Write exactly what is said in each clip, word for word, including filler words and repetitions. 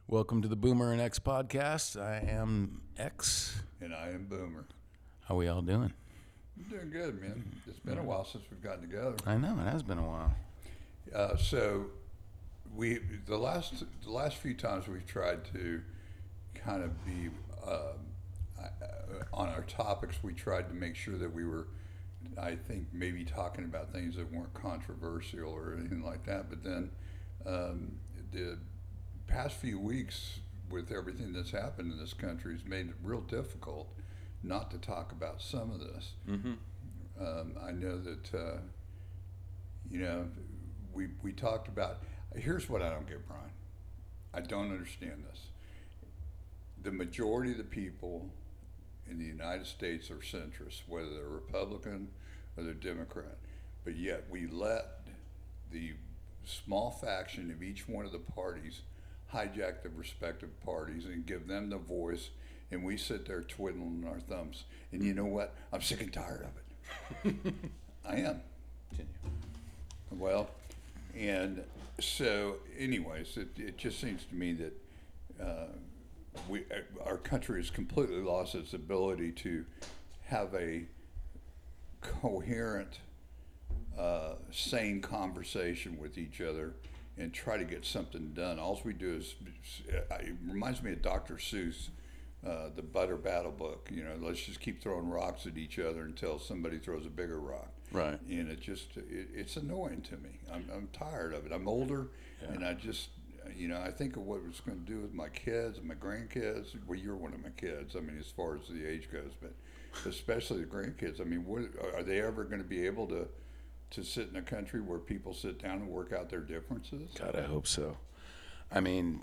Welcome to the Boomer and X podcast. I am X. And I am Boomer. How we all doing? I'm doing good, man. It's been a while since we've gotten together. I know it has been a while. Uh, so, we the last the last few times we've tried to kind of be um, uh, on our topics. We tried to make sure that we were, I think, maybe talking about things that weren't controversial or anything like that. But then um, the past few weeks, with everything that's happened in this country, has made it real difficult not to talk about some of this. Mm-hmm. Um, I know that, uh, you know, we we talked about, here's what I don't get, Brian. I don't understand this. The majority of the people in the United States are centrists, whether they're Republican or they're Democrat, but yet we let the small faction of each one of the parties hijack the respective parties and give them the voice, and we sit there twiddling our thumbs. And you know what? I'm sick and tired of it. I am. Continue. Well, and so, anyways, it, it just seems to me that uh, we our country has completely lost its ability to have a coherent, uh, sane conversation with each other and try to get something done. All we do is, it reminds me of Doctor Seuss, uh, the Butter Battle book. You know, let's just keep throwing rocks at each other until somebody throws a bigger rock. Right. And it just, it, it's annoying to me. I'm, I'm tired of it. I'm older, Yeah. and I just, you know, I think of what it's going to do with my kids and my grandkids. Well, you're one of my kids. I mean, as far as the age goes, but especially the grandkids. I mean, what are they ever going to be able to? to sit in a country where people sit down and work out their differences? God, I hope so. I mean,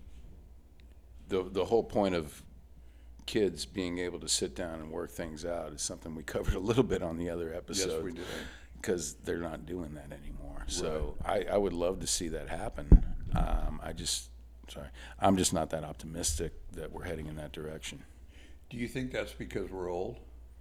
the the whole point of kids being able to sit down and work things out is something we covered a little bit on the other episode. Yes, we did. Because they're not doing that anymore. So Right. I, I would love to see that happen. Um, I just, sorry, I'm just not that optimistic that we're heading in that direction. Do you think that's because we're old?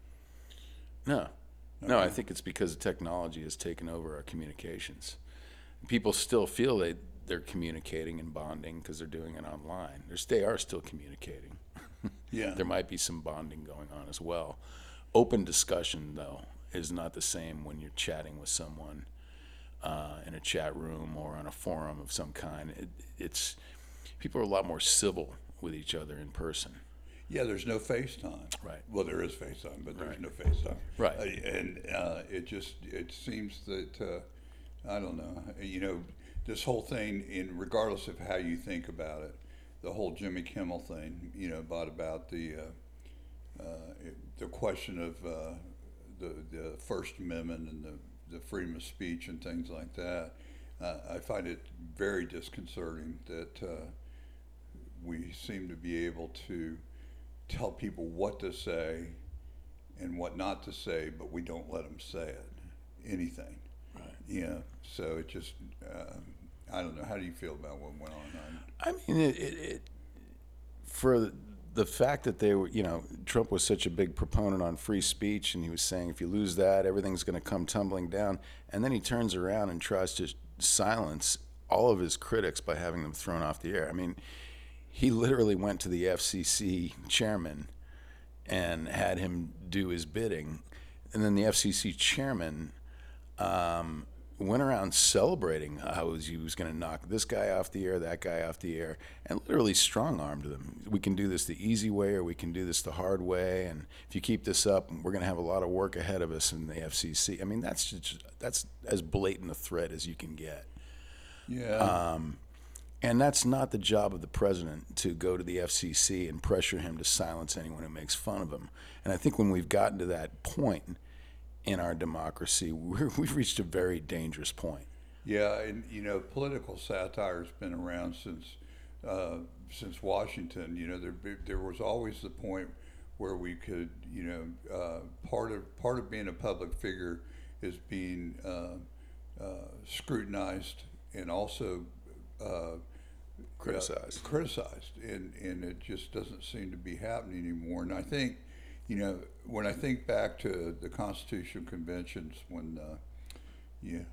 No. No, I Okay. think it's because technology has taken over our communications. People still feel they, they're communicating and bonding because they're doing it online. They're, they are still communicating. Yeah. There might be some bonding going on as well. Open discussion, though, is not the same when you're chatting with someone uh, in a chat room or on a forum of some kind. It, it's people are a lot more civil with each other in person. Yeah, there's no FaceTime. Right. Well, there is FaceTime, but there's Right. no FaceTime. Right. Uh, and uh, it just, it seems that, uh, I don't know, you know, this whole thing, in regardless of how you think about it, the whole Jimmy Kimmel thing, you know, about, about the, uh, uh, it, the question of uh, the, the First Amendment and the, the freedom of speech and things like that, uh, I find it very disconcerting that uh, we seem to be able to tell people what to say and what not to say, but we don't let them say it, anything. Right. You know, so it just, um, I don't know. How do you feel about what went on? I mean, it, it, it for the fact that they were, you know, Trump was such a big proponent on free speech, and he was saying if you lose that, everything's going to come tumbling down. And then he turns around and tries to silence all of his critics by having them thrown off the air. I mean, he literally went to the F C C chairman and had him do his bidding. And then the F C C chairman um, went around celebrating how he was going to knock this guy off the air, that guy off the air, and literally strong-armed them. We can do this the easy way, or we can do this the hard way. And if you keep this up, we're going to have a lot of work ahead of us in the F C C. I mean, that's just, that's as blatant a threat as you can get. Yeah. Um, and that's not the job of the president, to go to the F C C and pressure him to silence anyone who makes fun of him. And I think when we've gotten to that point in our democracy, we're, we've reached a very dangerous point. Yeah, and you know, political satire's been around since uh, since Washington. You know, there there was always the point where we could, you know, uh, part of part of being a public figure is being uh, uh, scrutinized and also uh, Criticized. Uh, criticized, and and it just doesn't seem to be happening anymore. And I think, you know, when I think back to the Constitutional Conventions, when uh, yeah,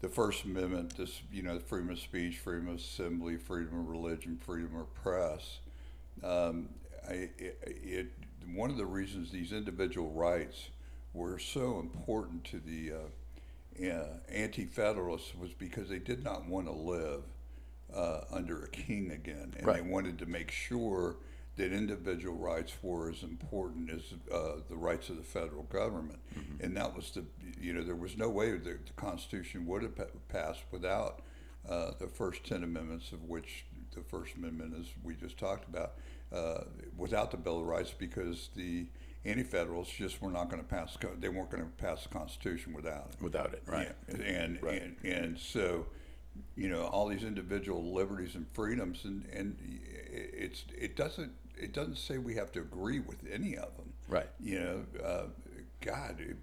the First Amendment, this, you know, freedom of speech, freedom of assembly, freedom of religion, freedom of press. Um, I, it, it one of the reasons these individual rights were so important to the uh, uh, anti-federalists was because they did not want to live uh, under a king again, and Right. they wanted to make sure that individual rights were as important as uh, the rights of the federal government. Mm-hmm. And that was the, you know, there was no way that the Constitution would have passed without uh, the first ten amendments, of which the First Amendment, as we just talked about, uh, without the Bill of Rights, because the anti-federalists just were not going to pass, they weren't going to pass the Constitution without it. Without it, right. Yeah. And, right. and, and so, you know, all these individual liberties and freedoms, and, and it's, it doesn't, it doesn't say we have to agree with any of them. Right. You know, uh, God, if,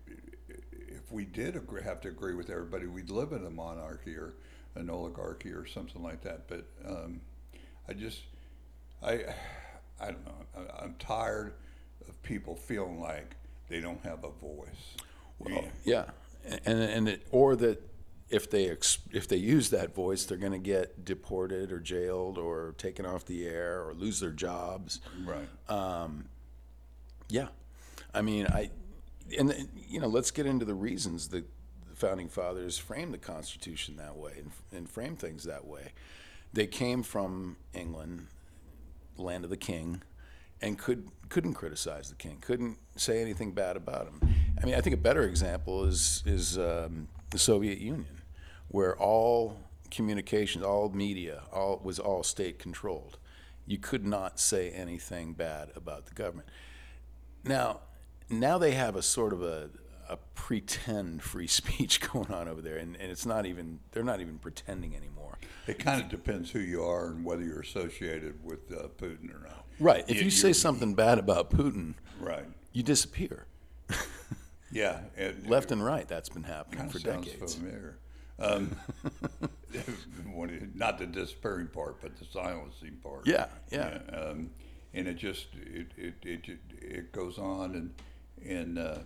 if we did agree, have to agree with everybody, we'd live in a monarchy or an oligarchy or something like that. But um, I just, I, I don't know. I, I'm tired of people feeling like they don't have a voice. Well, yeah, and and it, or that if they ex, if they use that voice, they're going to get deported or jailed or taken off the air or lose their jobs. Right. Um, yeah, I mean, I and you know, let's get into the reasons that the founding fathers framed the Constitution that way and, and framed things that way. They came from England, land of the king, and could couldn't criticize the king, couldn't say anything bad about him. I mean, I think a better example is is um, the Soviet Union, where all communications, all media, all was all state controlled. You could not say anything bad about the government. Now, now they have a sort of a, a pretend free speech going on over there, and, and it's not even, they're not even pretending anymore. It kind of depends who you are and whether you're associated with uh, Putin or not. Right. If you, you say something bad about Putin, right, you disappear. Yeah. It, Left and right, that's been happening kind for of sounds decades. familiar. Um, not the disappearing part, but the silencing part. Yeah, yeah. yeah um, and it just it it it, it goes on, and and uh,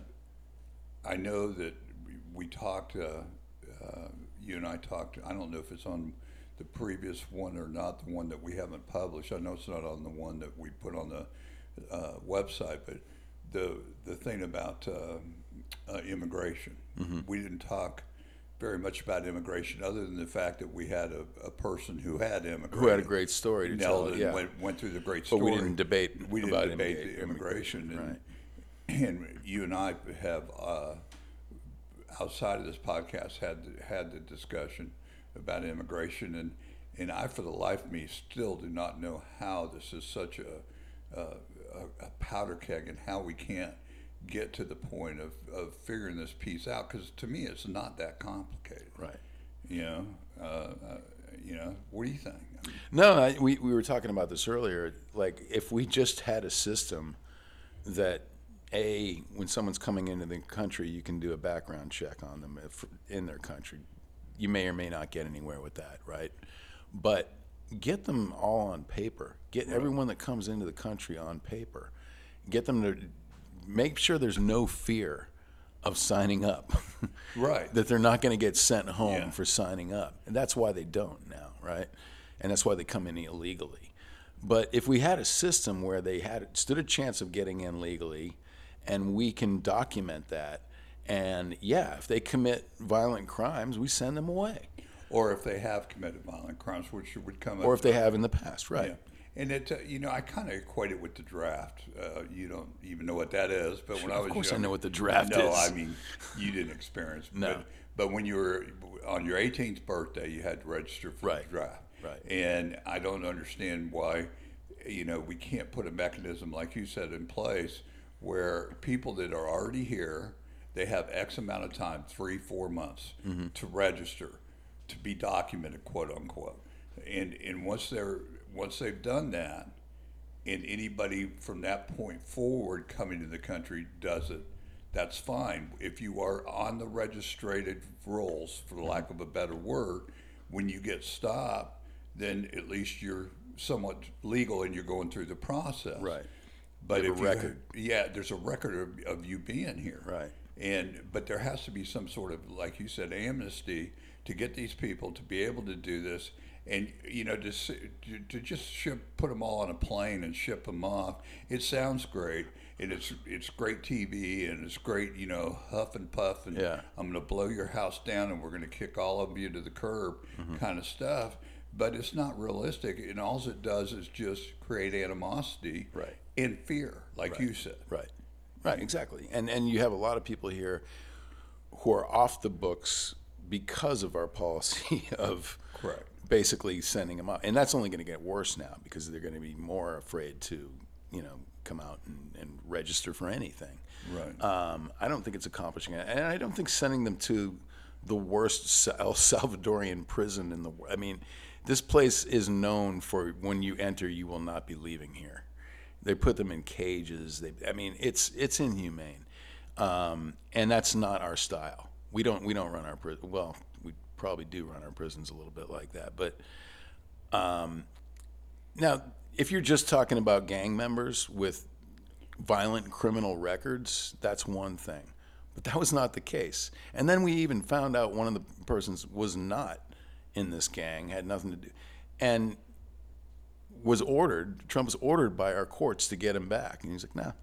I know that we talked. Uh, uh, you and I talked. I don't know if it's on the previous one or not, the one that we haven't published. I know it's not on the one that we put on the uh, website, but the the thing about uh, uh, immigration, mm-hmm. we didn't talk very much about immigration, other than the fact that we had a, a person who had immigrated, Who had a great story to tell. It, yeah, went, went through the great but story. we didn't debate. We didn't about debate immig- the immigration, and, right. and you and I have uh, outside of this podcast had had the discussion about immigration, and and I, for the life of me, still do not know how this is such a a, a powder keg, and how we can't get to the point of, of figuring this piece out, because to me it's not that complicated. Right. You know, uh, uh, you know. What do you think? I mean, No, I, we we were talking about this earlier. Like, if we just had a system that, A, when someone's coming into the country, you can do a background check on them if, in their country. You may or may not get anywhere with that, right? But get them all on paper. Get right. everyone that comes into the country on paper. Get them to make sure there's no fear of signing up. Right. That they're not going to get sent home Yeah. for signing up. And that's why they don't now, right? And that's why they come in illegally. But if we had a system where they had stood a chance of getting in legally, and we can document that, and yeah, if they commit violent crimes, we send them away. Or if they have committed violent crimes, which would come up. Or if they have in the past, right. Yeah. And it, uh, you know, I kind of equate it with the draft. Uh, you don't even know what that is, but when I was Of course young, I know what the draft no, is. I mean, you didn't experience. No. But, but when you were on your eighteenth birthday, you had to register for Right. the draft. Right. And I don't understand why, you know, we can't put a mechanism, like you said, in place where people that are already here, they have X amount of time, three, four months, mm-hmm. to register, to be documented, quote unquote. And and once they're once they've done that, and anybody from that point forward coming to the country does it, that's fine. If you are on the registered rolls, for the lack of a better word, when you get stopped, then at least you're somewhat legal and you're going through the process. Right. But You if have a record. You, yeah, there's a record of, of you being here. Right. And but there has to be some sort of, like you said, amnesty to get these people to be able to do this, and you know, to s- to, to just ship, put them all on a plane and ship them off. It sounds great, and it's it's great T V, and it's great, you know, huff and puff, and Yeah. I'm going to blow your house down, and we're going to kick all of you to the curb, kind of stuff. But it's not realistic, and all it does is just create animosity Right. and fear, like you said. Right. Right, exactly. And and you have a lot of people here who are off the books because of our policy of Correct. basically sending them out. And that's only going to get worse now because they're going to be more afraid to, you know, come out and, and register for anything. Right. Um, I don't think it's accomplishing it. And I don't think sending them to the worst El Salvadorian prison in the world. I mean, this place is known for when you enter, you will not be leaving here. They put them in cages. They, I mean, it's it's inhumane, um, and that's not our style. We don't we don't run our prison. Well, we probably do run our prisons a little bit like that. But um, now, if you're just talking about gang members with violent criminal records, that's one thing. But that was not the case. And then we even found out one of the persons was not in this gang, had nothing to do, and was ordered, Trump was ordered by our courts to get him back. And he's like, no.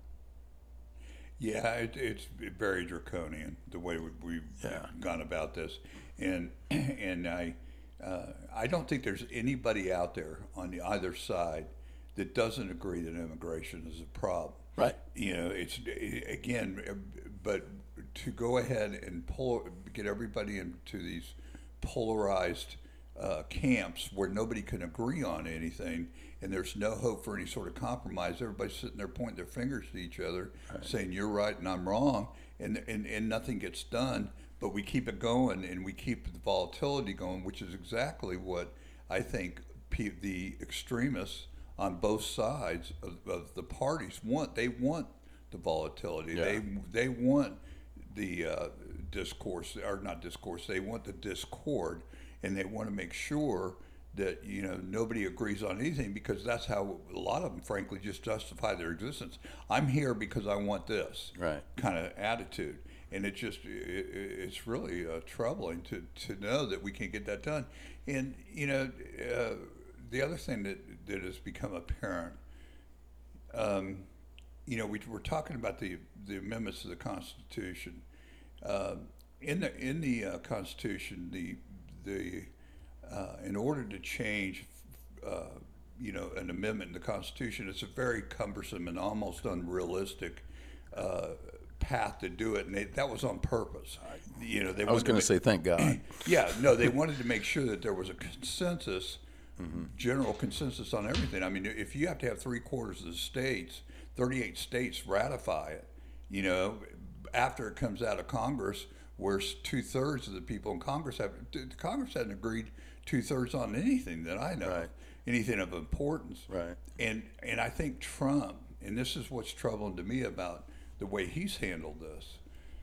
Yeah, it, it's very draconian the way we, we've Yeah. gone about this, and and I uh, I don't think there's anybody out there on the either side that doesn't agree that immigration is a problem. Right. You know, it's again, but to go ahead and pull get everybody into these polarized uh, camps where nobody can agree on anything, and there's no hope for any sort of compromise. Everybody's sitting there pointing their fingers to each other, right, saying you're right and I'm wrong, and, and and nothing gets done. But we keep it going, and we keep the volatility going, which is exactly what I think pe- the extremists on both sides of, of the parties want. They want the volatility. Yeah. They they want the uh, discourse, or not discourse. They want the discord, and they want to make sure that, you know, nobody agrees on anything, because that's how a lot of them, frankly, just justify their existence. I'm here because I want this, Right. kind of attitude, and it just it, it's really uh, troubling to to know that we can't get that done. And you know, uh, the other thing that that has become apparent, um, you know, we we're talking about the the amendments to the Constitution. Uh, in the in the uh, Constitution, the the uh, in order to change, uh, you know, an amendment in the Constitution, it's a very cumbersome and almost unrealistic uh, path to do it, and they, that was on purpose. You know, they I was wanted going ma- to say, thank God. yeah, no, they wanted to make sure that there was a consensus, Mm-hmm. general consensus on everything. I mean, if you have to have three quarters of the states, thirty-eight states ratify it, you know, after it comes out of Congress, where two thirds of the people in Congress have, the Congress hasn't agreed two thirds on anything that I know, Right. anything of importance. Right. And and I think Trump, and this is what's troubling to me about the way he's handled this,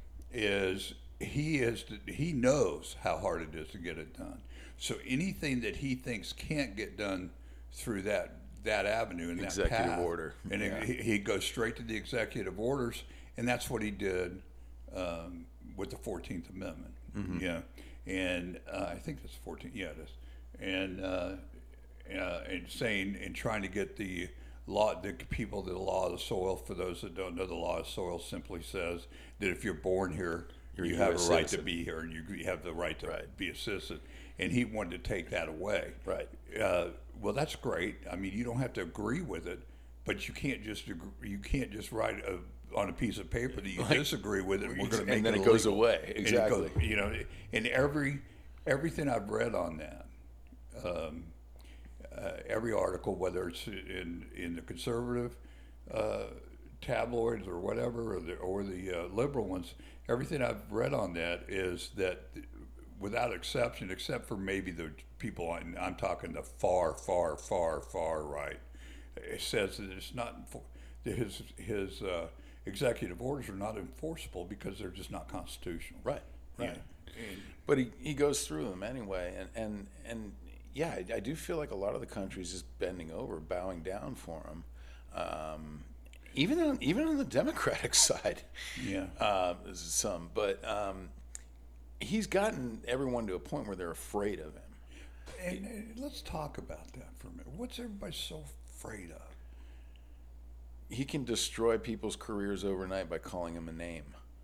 is he is he knows how hard it is to get it done. So anything that he thinks can't get done through that that avenue and that Executive path, order. and Yeah. he, he goes straight to the executive orders, and that's what he did um, with the fourteenth Amendment. Mm-hmm. Yeah, and uh, I think that's fourteen. Yeah, it is. And uh, uh, and saying and trying to get the law, the people to the law of the soil. For those that don't know, the law of the soil simply says that if you're born here, You're a you have U S a right citizen. to be here, and you, you have the right to Right. be a citizen. And he wanted to take that away. Right. Uh, well, that's great. I mean, you don't have to agree with it, but you can't just agree, you can't just write a, on a piece of paper that you Like- disagree with it. And we're going to make and then it it goes illegal. away. And it goes- Exactly. you know, and every everything I've read on that, um, uh, every article, whether it's in in the conservative uh, tabloids or whatever, or the or the uh, liberal ones, everything I've read on that is that, without exception, except for maybe the people I'm, I'm talking the far, far, far, far right, it says that it's not enfor- that his his uh, executive orders are not enforceable because they're just not constitutional. Right. Right. Yeah. And- But he, he goes through them anyway, and and, and yeah, I, I do feel like a lot of the country's just bending over, bowing down for him, um, even on even on the Democratic side. Yeah. uh, there's some, but um, he's gotten everyone to a point where they're afraid of him. And, and let's talk about that for a minute. What's everybody so afraid of? He can destroy people's careers overnight by calling them a name.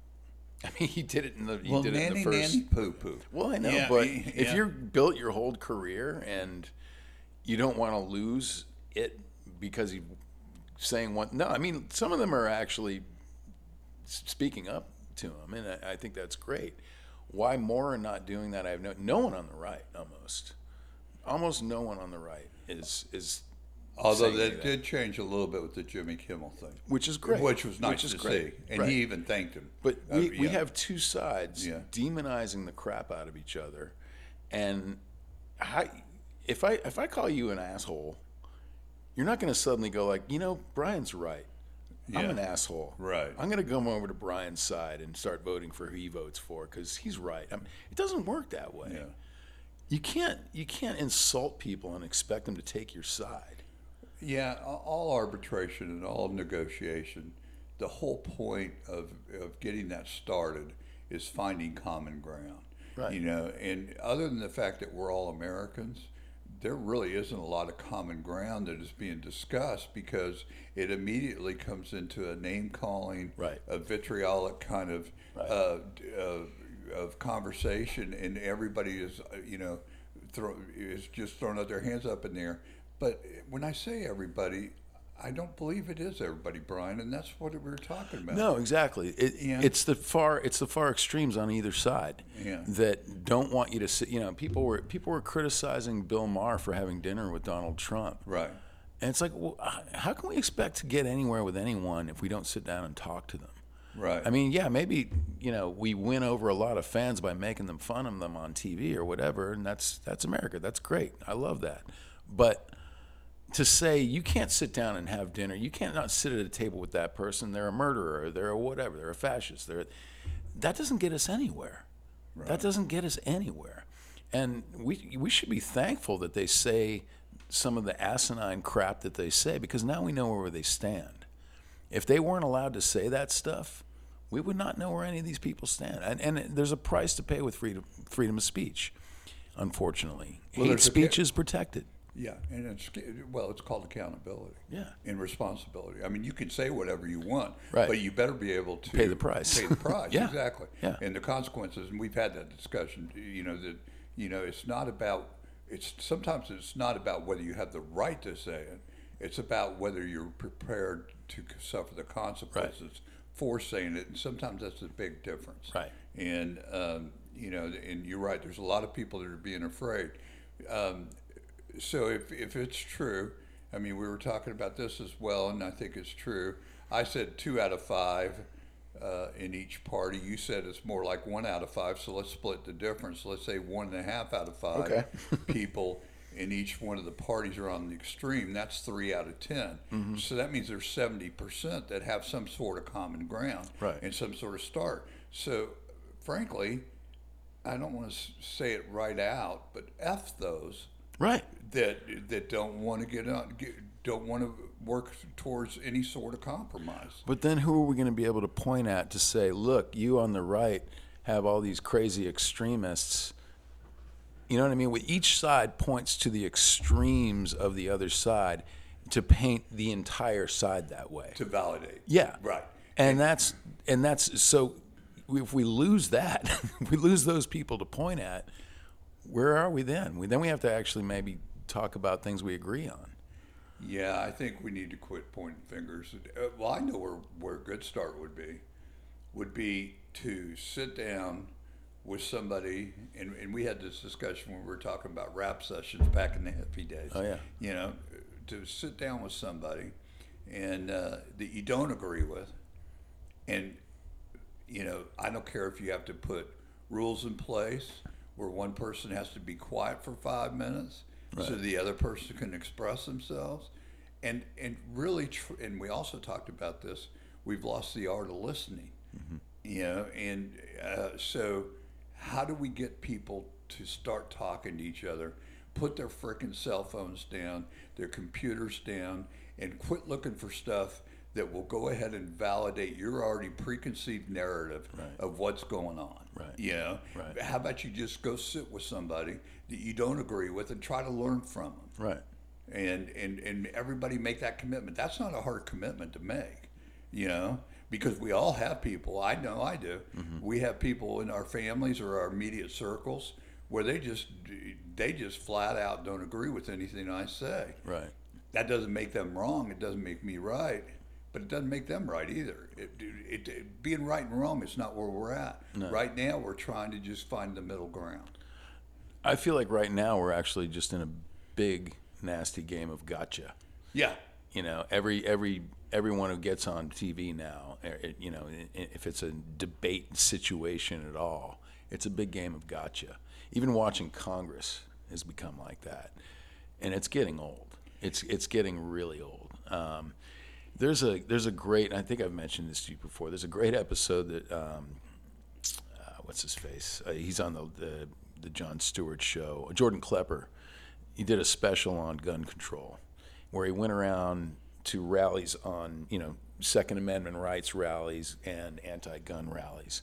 I mean, he did it in the he Well, did it in nanny, the first. nanny, poo poo. Well, I know, Yeah, but yeah. if you're built your whole career and you don't want to lose it because you saying one, no, I mean, some of them are actually speaking up to him, and I, I think that's great. Why more are not doing that? I have no no one on the right, almost, almost no one on the right is is. Although saying that did change a little bit with the Jimmy Kimmel thing, which is great, which was nice which is to great. see, and Right. he even thanked him. But Uh, we, we yeah. have two sides Yeah. demonizing the crap out of each other, and I, if I if I call you an asshole, you're not going to suddenly go like, you know, Brian's right. I'm Yeah. an asshole. Right. I'm going to come over to Brian's side and start voting for who he votes for because he's right. I mean, it doesn't work that way. Yeah. You can't you can't insult people and expect them to take your side. Yeah, a- all arbitration and all negotiation, the whole point of, of getting that started is finding common ground. Right. You know, and other than the fact that we're all Americans, there really isn't a lot of common ground that is being discussed because it immediately comes into a name calling, Right. a vitriolic kind of Right. uh, d- uh, of conversation, and everybody is, uh, you know, throw, is just throwing out their hands up in the air. But when I say everybody, I don't believe it is everybody, Brian, and that's what we were talking about. No, exactly. It, Yeah. It's the far it's the far extremes on either side Yeah. that don't want you to sit. You know, people were people were criticizing Bill Maher for having dinner with Donald Trump, Right. and it's like, well, h- how can we expect to get anywhere with anyone if we don't sit down and talk to them? Right. I mean, yeah, maybe you know we win over a lot of fans by making them fun of them on T V or whatever, and that's that's America. That's great. I love that, but to say you can't sit down and have dinner, you can't not sit at a table with that person. They're a murderer. They're a whatever. They're a fascist. They're that doesn't get us anywhere. That doesn't get us anywhere. And we we should be thankful that they say some of the asinine crap that they say because now we know where they stand. If they weren't allowed to say that stuff, we would not know where any of these people stand. And, and there's a price to pay with freedom freedom of speech, unfortunately. Well, Hate there's a speech ca- is protected. Yeah, and it's well, it's called accountability. Yeah. And responsibility. I mean, you can say whatever you want, Right. but you better be able to Pay the price. Pay the price, Yeah. exactly. Yeah. And the consequences. And we've had that discussion. You know that you know it's not about. It's sometimes it's not about whether you have the right to say it. It's about whether you're prepared to suffer the consequences for saying it. And sometimes that's a big difference. Right. And um, you know, and you're right. There's a lot of people that are being afraid. Um, So if, if it's true, I mean, we were talking about this as well, and I think it's true. I said two out of five uh, in each party. You said it's more like one out of five, so let's split the difference. Let's say one and a half out of five Okay. people in each one of the parties are on the extreme. That's three out of ten. Mm-hmm. So that means there's seventy percent that have some sort of common ground Right. and some sort of start. So frankly, I don't want to say it right out, but F those Right. that that don't want to get on, get, don't want to work towards any sort of compromise. But then who are we going to be able to point at to say, look, you on the right have all these crazy extremists? You know what I mean? With each side points to the extremes of the other side to paint the entire side that way. To validate. Yeah. Right. And that's and that's so if we lose that, if we lose those people to point at, where are we then? We then we have to actually maybe talk about things we agree on. Yeah, I think we need to quit pointing fingers. Uh, Well, I know where where a good start would be, would be to sit down with somebody, and, and we had this discussion when we were talking about rap sessions back in the hippie days. Oh, yeah. You know, to sit down with somebody, and uh, that you don't agree with, and you know, I don't care if you have to put rules in place where one person has to be quiet for five minutes so Right. the other person can express themselves. And and really, tr- and we also talked about this, we've lost the art of listening. You know, and uh, so how do we get people to start talking to each other, put their frickin' cell phones down, their computers down, and quit looking for stuff that will go ahead and validate your already preconceived narrative Right. of what's going on. Right. You know, Right. how about you just go sit with somebody that you don't agree with and try to learn from them, Right. and and and everybody make that commitment. That's not a hard commitment to make, you know, because we all have people. I know I do. Mm-hmm. We have people in our families or our immediate circles where they just they just flat out don't agree with anything I say. Right. That doesn't make them wrong. It doesn't make me right, but it doesn't make them right either. It, it, it, being right and wrong is not where we're at. No. Right now, we're trying to just find the middle ground. I feel like right now we're actually just in a big, nasty game of gotcha. Yeah. You know, every every everyone who gets on T V now, eh, it, you know, i- i- if it's a debate situation at all, it's a big game of gotcha. Even watching Congress has become like that, and it's getting old. It's it's getting really old. Um, there's a there's a great, and I think I've mentioned this to you before. There's a great episode that um, uh, what's his face? Uh, he's on the, the the Jon Stewart show. Jordan Klepper. He did a special on gun control, where he went around to rallies on, you know, Second Amendment rights rallies and anti-gun rallies,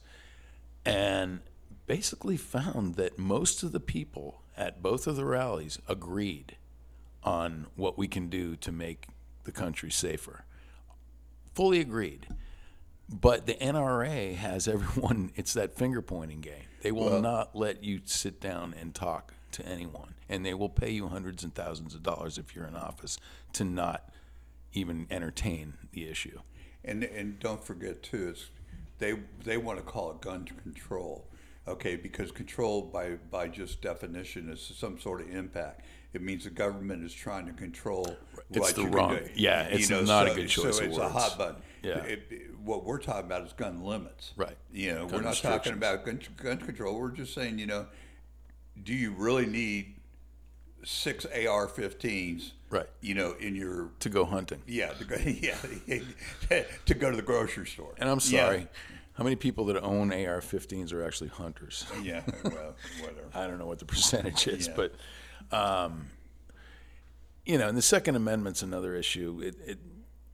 and basically found that most of the people at both of the rallies agreed on what we can do to make the country safer. Fully agreed. But the N R A has everyone, it's that finger pointing game. They will Well- not let you sit down and talk to anyone. And they will pay you hundreds and thousands of dollars if you're in office to not even entertain the issue. And and don't forget too, it's they they want to call it gun control, okay? Because control by by just definition is some sort of impact. It means the government is trying to control. It's what the you can wrong- do. yeah, it's not a good choice So of it's a words. hot button. Yeah. It- it- what we're talking about is gun limits. Right. You know, Gun we're not talking restrictions. about gun, gun control. We're just saying, you know, do you really need six A R fifteens? Right. You know, in your To go hunting. yeah, to go, yeah, to go to the grocery store. And I'm Yeah. sorry, how many people that own A R fifteens are actually hunters? Yeah, well, whatever. I don't know what the percentage is, Yeah. but um, you know, and the Second Amendment's another issue. It, it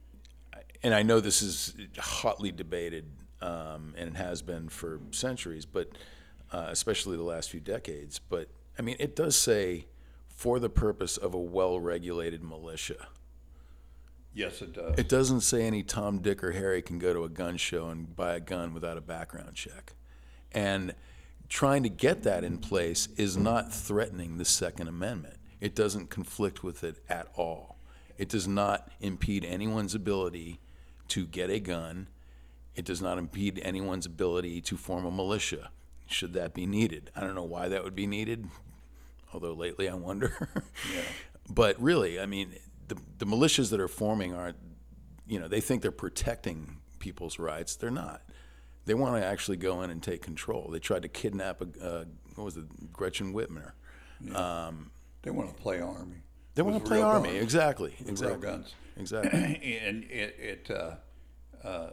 and I know this is hotly debated, um, and it has been for centuries, but uh, especially the last few decades. But I mean, it does say for the purpose of a well-regulated militia. Yes, it does. It doesn't say any Tom, Dick, or Harry can go to a gun show and buy a gun without a background check. And trying to get that in place is not threatening the Second Amendment. It doesn't conflict with it at all. It does not impede anyone's ability to get a gun. It does not impede anyone's ability to form a militia, should that be needed. I don't know why that would be needed, although lately I wonder. Yeah. But really, I mean, the, the militias that are forming aren't, you know, they think they're protecting people's rights. They're not. They want to actually go in and take control. They tried to kidnap, a, uh, what was it, Gretchen Whitmer. Um, They want to play army. they With want to play real army. guns. Exactly. With Exactly. real guns. Exactly. And it, it uh, uh,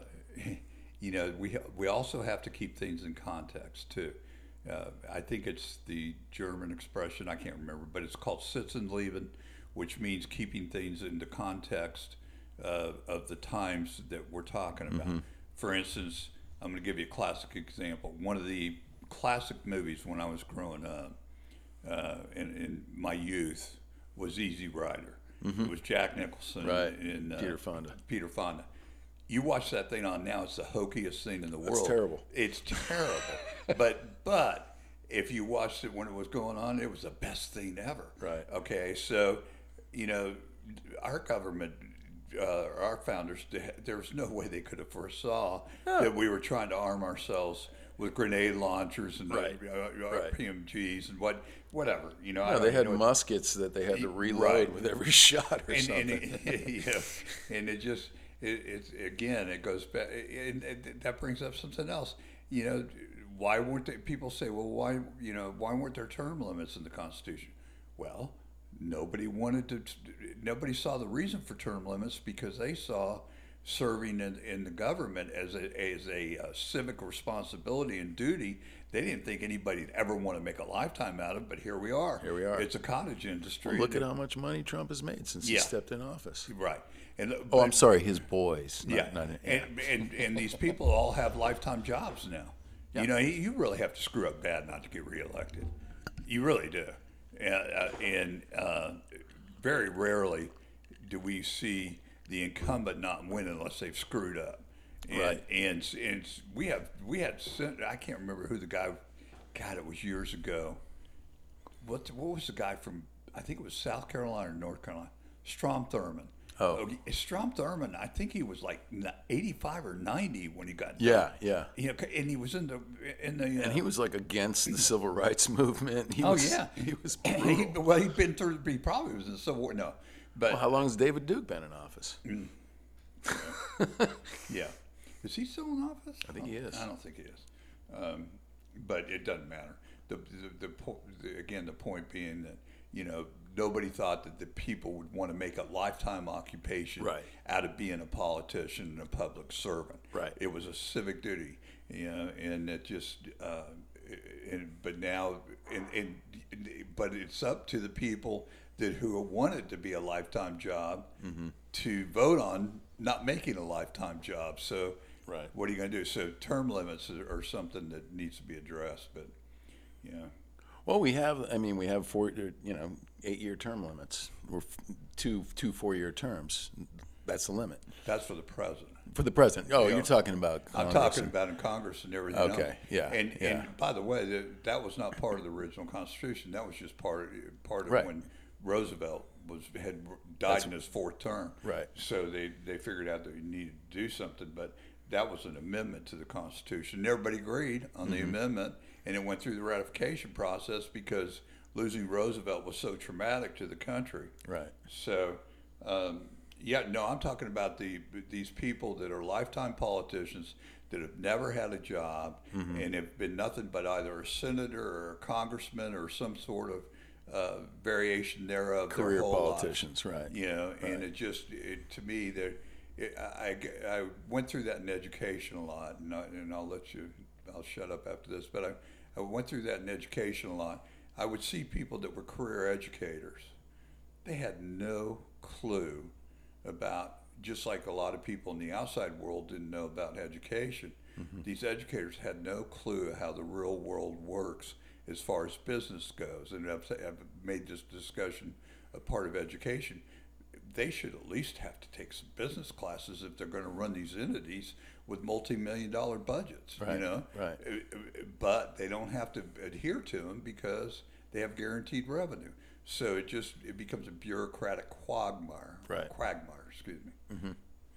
you know, we we also have to keep things in context too. Uh, I think it's the German expression, I can't remember, but it's called Sitzenleben, which means keeping things into context uh, of the times that we're talking about. Mm-hmm. For instance, I'm going to give you a classic example. One of the classic movies when I was growing up uh, in, in my youth was Easy Rider. It was Jack Nicholson Mm-hmm. Right. and uh, Peter Fonda. Peter Fonda. You watch that thing on now; it's the hokiest thing in the world. terrible. It's terrible. but but if you watched it when it was going on, it was the best thing ever. Right. Okay. So, you know, our government, uh, our founders, there was no way they could have foresaw that we were trying to arm ourselves with grenade launchers and Right. uh, uh, Right. P M Gs and what, whatever. You know, I No, don't they even had know what- muskets that they had to reload Right. with every shot or and, something. and it, yeah, and it just it, it's again it goes back and, and that brings up something else. You know, why weren't they, people say, well, why you know why weren't there term limits in the Constitution? Well, nobody wanted to. Nobody saw the reason for term limits because they saw serving in, in the government as a, as a uh, civic responsibility and duty. They didn't think anybody'd ever want to make a lifetime out of it, but here we are. Here we are. It's a cottage industry. Well, look at how much money Trump has made since he Yeah. stepped in office. Right. And, uh, Oh, but- I'm sorry, his boys. Not, Yeah. not, And, and, and these people all have lifetime jobs now. Yeah. You know, you you really have to screw up bad not to get reelected. You really do. And, uh, and uh, very rarely do we see the incumbent not win unless they've screwed up. And, Right. And, and we have, we had, sen- I can't remember who the guy, God, it was years ago. What, what was the guy from, I think it was South Carolina or North Carolina? Strom Thurmond. Oh. Strom Thurmond, I think he was like eighty-five or ninety when he got Yeah, done. yeah. You know, and he was in the in the. Uh, And he was like against the civil rights movement. He Oh was, yeah, he was. he, brutal. well, he'd been through. He probably was in the Civil War. No, but Well, how long has David Duke been in office? yeah, is he still in office? I think he is. I don't think he is, um, but it doesn't matter. The the, the, po- the again the point being that you know nobody thought that the people would want to make a lifetime occupation Right. out of being a politician and a public servant. Right. It was a civic duty, you know, and it just. Uh, and, but now, and, and but it's up to the people that who want it to be a lifetime job Mm-hmm. to vote on not making a lifetime job. So, Right. what are you going to do? So, term limits are, are something that needs to be addressed. But, you know, Well, we have. I mean, we have four. You know, eight-year term limits. We're f- two two four-year terms. That's the limit that's for the president. for the president. Oh, Yeah. you're talking about. I'm Congress talking and- about in Congress and everything else. Okay, yeah, And yeah. and by the way, that, that was not part of the original Constitution. That was just part of, part of Right. when Roosevelt was had died in his fourth term. Right. So they, they figured out that we needed to do something, but that was an amendment to the Constitution. And everybody agreed on the Mm-hmm. amendment, and it went through the ratification process because losing Roosevelt was so traumatic to the country. Right. So, um, yeah, no, I'm talking about the these people that are lifetime politicians that have never had a job Mm-hmm. and have been nothing but either a senator or a congressman or some sort of uh, variation thereof. their Career whole politicians, lives. right. You know, and Right. it just it, to me that it, I, I I went through that in education a lot, and, I, and I'll let you I'll shut up after this, but I, I went through that in education a lot. I would see people that were career educators. They had no clue about, just like a lot of people in the outside world didn't know about education. Mm-hmm. These educators had no clue how the real world works as far as business goes. And I've, I've made this discussion a part of education. They should at least have to take some business classes if they're going to run these entities with multi-million dollar budgets, Right, you know? right. But they don't have to adhere to them because they have guaranteed revenue. So it just, it becomes a bureaucratic quagmire. Right. Quagmire, excuse me.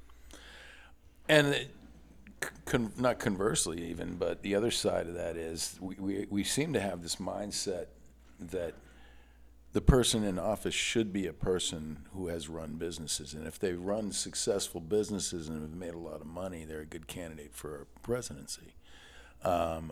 And it, con, not conversely, even, but the other side of that is we, we, we seem to have this mindset that the person in office should be a person who has run businesses. And if they run successful businesses and have made a lot of money, they're a good candidate for a presidency. Um,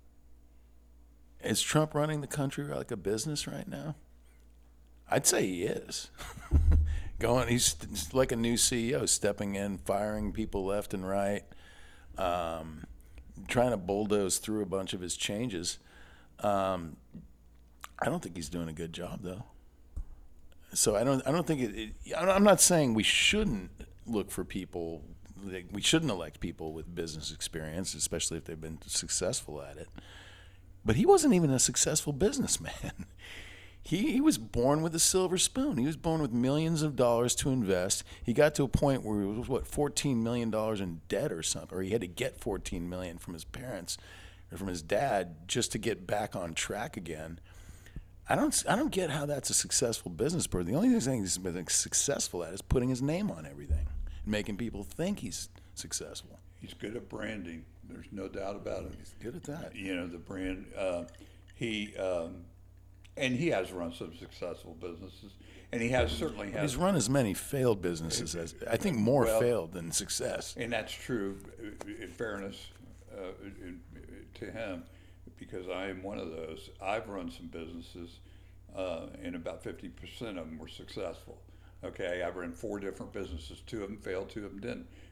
is Trump running the country like a business right now? I'd say he is. Going, he's like a new C E O, stepping in, firing people left and right, um, trying to bulldoze through a bunch of his changes. Um, I don't think he's doing a good job, though. So I don't. I don't think it. it I'm not saying we shouldn't look for people. Like, we shouldn't elect people with business experience, especially if they've been successful at it. But he wasn't even a successful businessman. He, he was born with a silver spoon. He was born with millions of dollars to invest. He got to a point where he was, what, fourteen million dollars in debt or something, or he had to get fourteen million dollars from his parents or from his dad just to get back on track again. I don't, I don't get how that's a successful business person. The only thing he's been successful at is putting his name on everything and making people think he's successful. He's good at branding. There's no doubt about it. He's good at that. You know, the brand, uh, he, um, and he has run some successful businesses, and he has certainly has. He's run as many failed businesses as, I think more Well, failed than success. And that's true, in fairness uh, in, to him, because I am one of those. I've run some businesses, uh, and about fifty percent of them were successful. Okay, I've run four different businesses. Two of them failed, two of them didn't.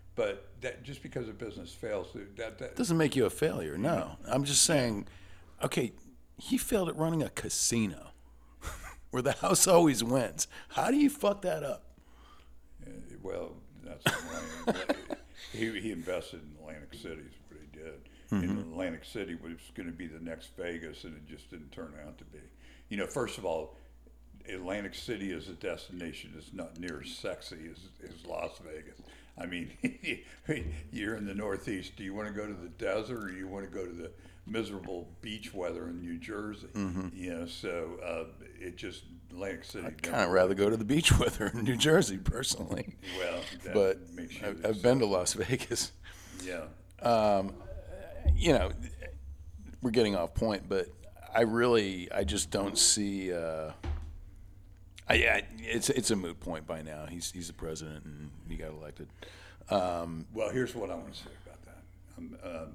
But that just because a business fails, that that Doesn't make you a failure. No, I'm just saying. Okay, he failed at running a casino where the house always wins. How do you fuck that up? uh, well, that's the way. he he invested in Atlantic City is what he did. Mm-hmm. And Atlantic City was going to be the next Vegas, and it just didn't turn out to be. You know, first of all, Atlantic City as a destination is not near as sexy as, as Las Vegas. I mean, you're in the Northeast. Do you want to go to the desert, or you want to go to the miserable beach weather in New Jersey? Mm-hmm. You know, so uh, it just Atlantic City. I'd kind of rather go to the beach weather in New Jersey, personally. Well, that But makes you I've, I've been to Las Vegas. yeah. Um, you know, we're getting off point, but I really, I just don't see. Uh, I, I, it's it's a moot point by now. He's he's the president, and he got elected. Um, Well, here's what I want to say about that. Um, um,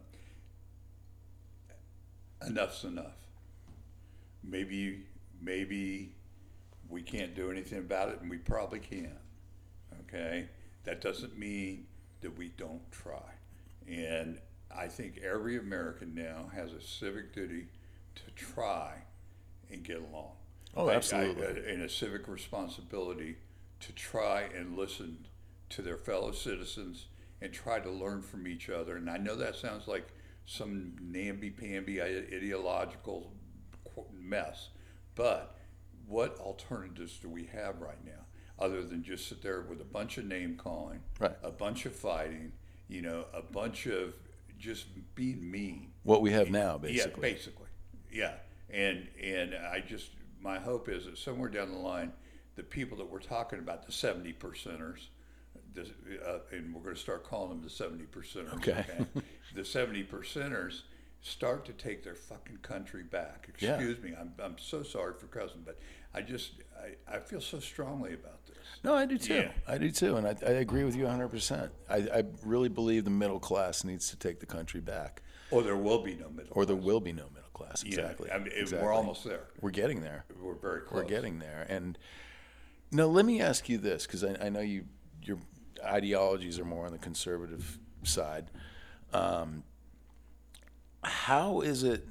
enough's enough. Maybe, maybe we can't do anything about it, and we probably can. Okay, that doesn't mean that we don't try. And I think every American now has a civic duty to try and get along. Oh, I- I- absolutely. and a civic responsibility to try and listen to their fellow citizens and try to learn from each other. And I know that sounds like some namby-pamby ideological qu- mess, but what alternatives do we have right now other than just sit there with a bunch of name calling, Right. a bunch of fighting, you know, a bunch of just being mean. what we have now, basically. Yeah, basically. Yeah. And and I just my hope is that somewhere down the line, the people that we're talking about, the seventy percenters, this, uh, and we're going to start calling them the seventy percenters. Okay. The seventy percenters start to take their fucking country back. Yeah. Excuse me. I'm I'm so sorry for cussing, but I just I, I feel so strongly about this. No, I do too. Yeah. I do too, and I, I agree with you one hundred percent. I, I really believe the middle class needs to take the country back, Or there will be no middle. or there class. will be no middle class. Exactly. Yeah. I mean, it- exactly. we're almost there. We're getting there. We're very close. We're getting there. And no, let me ask you this, because I, I know you your ideologies are more on the conservative side. Um, how is it?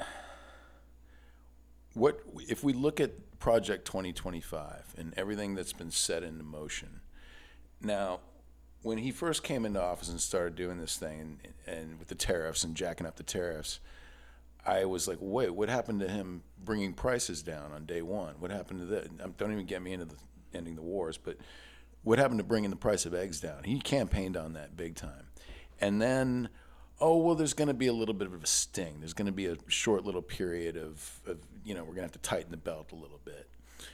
What if we look at Project twenty twenty-five and everything that's been set into motion? Now, when he first came into office and started doing this thing, and, and with the tariffs and jacking up the tariffs, I was like, wait, what happened to him bringing prices down on day one? What happened to that? Um, Don't even get me into the ending the wars, but what happened to bringing the price of eggs down? He campaigned on that big time. And then, oh, well, there's going to be a little bit of a sting. There's going to be a short little period of, of you know, we're going to have to tighten the belt a little bit.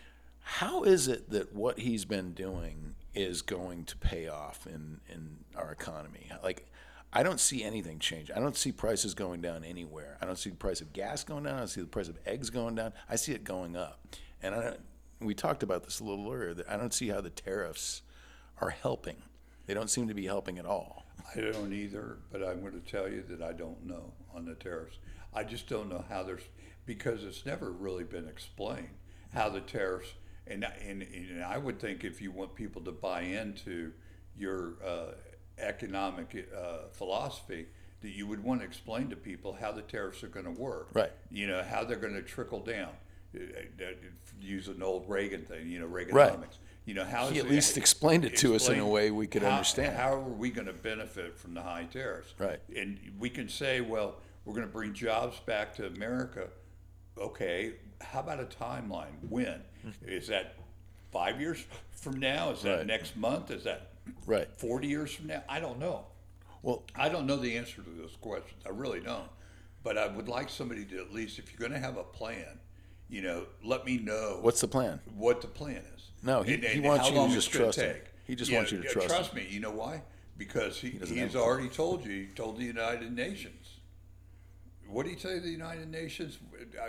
How is it that what he's been doing is going to pay off in, in our economy? Like, I don't see anything change. I don't see prices going down anywhere. I don't see the price of gas going down. I don't see the price of eggs going down. I see it going up. And I don't, we talked about this a little earlier, that I don't see how the tariffs are helping. They don't seem to be helping at all. I don't either, but I'm going to tell you that I don't know on the tariffs. I just don't know how there's, because it's never really been explained how the tariffs, and, and, and I would think if you want people to buy into your uh, economic uh, philosophy, that you would want to explain to people how the tariffs are going to work. Right. You know, how they're going to trickle down. Uh, uh, Use an old Reagan thing, you know, Reaganomics. Right. You know, how He is at it- least explained it to us in a explain way we could how- understand. How are we going to benefit from the high tariffs? Right. And we can say, well, we're going to bring jobs back to America. Okay, how about a timeline? When? Is that five years from now? Is that Right. next month? Is that Right. forty years from now? I don't know. Well, I don't know the answer to those questions. I really don't. But I would like somebody to at least, if you're going to have a plan, you know, let me know what's the plan? what the plan is. No, he- And- he and wants how you to long just it's gonna trust him. take. He just Yeah, wants you to yeah, trust Trust me. You know why? Because he, doesn't he have has a clue. already told you. He told the United Nations. What did he say to the United Nations? I,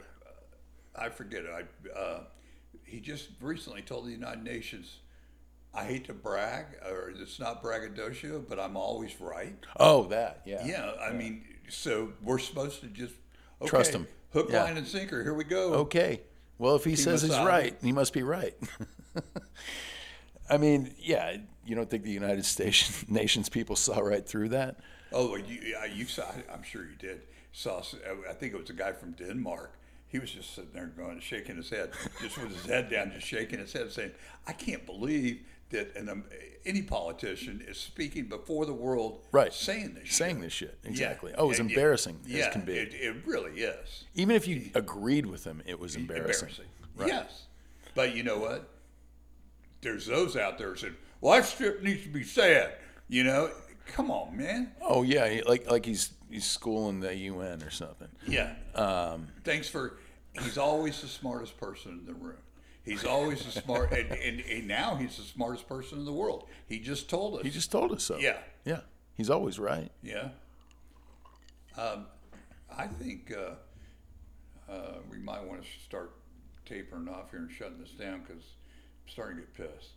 I, I forget it. I, uh, he just recently told the United Nations, I hate to brag, or it's not braggadocio, but I'm always right. Oh, that, yeah. Yeah, I mean, so we're supposed to just okay, Trust him. Hook, Yeah. line, and sinker. Here we go. Okay. Well, if he says he's Wasabi. right, he must be right. I mean, yeah, you don't think the United States nations people saw right through that? Oh, you, yeah, you saw. I'm sure you did. Saw. I think it was a guy from Denmark. He was just sitting there going, shaking his head, just with his head down, just shaking his head, saying, "I can't believe that an, um, any politician is speaking before the world, Right. saying this, Saying shit. this shit. Exactly. Yeah. Oh, it was And- embarrassing Yeah, as can be. It, it really is Even if you agreed with him, it was embarrassing. embarrassing. Right. Yes, but you know what? There's those out there who said, "Well, that shit needs to be said." You know, come on, man. Oh yeah, he- like like he's he's schooling the U N or something. Yeah. Um, Thanks for. He's always the smartest person in the room. He's always the smart, and, and, and now he's the smartest person in the world. He just told us. He just told us so. Yeah. Yeah. He's always right. Yeah. Um, I think uh, uh, we might want to start tapering off here and shutting this down because I'm starting to get pissed.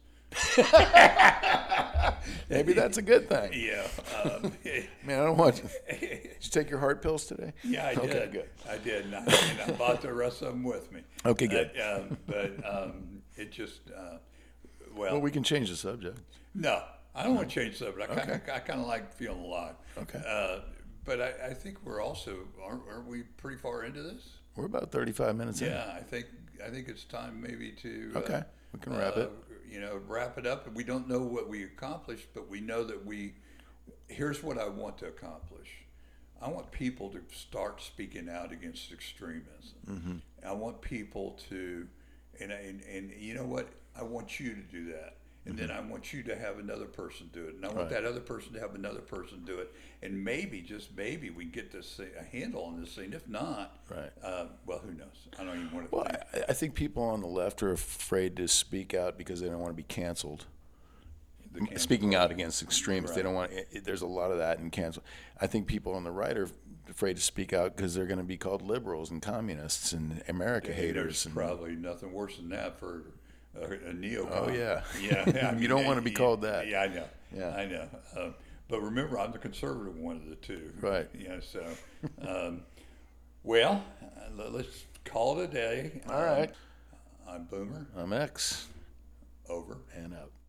Maybe that's a good thing. Yeah. Um, Man, I don't want you. Did you take your heart pills today? Yeah, I Okay, did. good. I did. And I, and I bought the rest of them with me. Okay, good. Uh, um, but um, it just, uh, well, Well, we can change the subject. no, I don't want to change the subject. I kind of, Okay. I kind of like feeling alive. Okay. Uh, but I, I think we're also, aren't, aren't we pretty far into this? We're about thirty-five minutes in. Yeah, I think, I think it's time maybe to. Okay, Uh, we can wrap uh, it. You know, wrap it up. We don't know what we accomplished, but we know that we. Here's what I want to accomplish. I want people to start speaking out against extremism. Mm-hmm. I want people to, and, and and you know what? I want you to do that, and Mm-hmm. then I want you to have another person do it, and I want Right. that other person to have another person do it, and maybe just maybe we get this thing, a handle on this thing. If not, Right. Uh, well, who knows? I don't even want to. Well, think. I, I think people on the left are afraid to speak out because they don't want to be canceled. The cancel Speaking out culture. against extremists, they Right. don't want. It, it- there's a lot of that in cancel. I think people on the right are afraid to speak out because they're going to be called liberals and communists and America There's haters. And, probably nothing worse than that for a, a neocon. Oh, yeah. yeah. I You mean, don't wanna be yeah, called that. Yeah, I know. Yeah. I know. Um, but remember, I'm the conservative one of the two. Right. Yeah. So, um, well, uh, let's call it a day. All right. Um, I'm Boomer. I'm X Over. and out.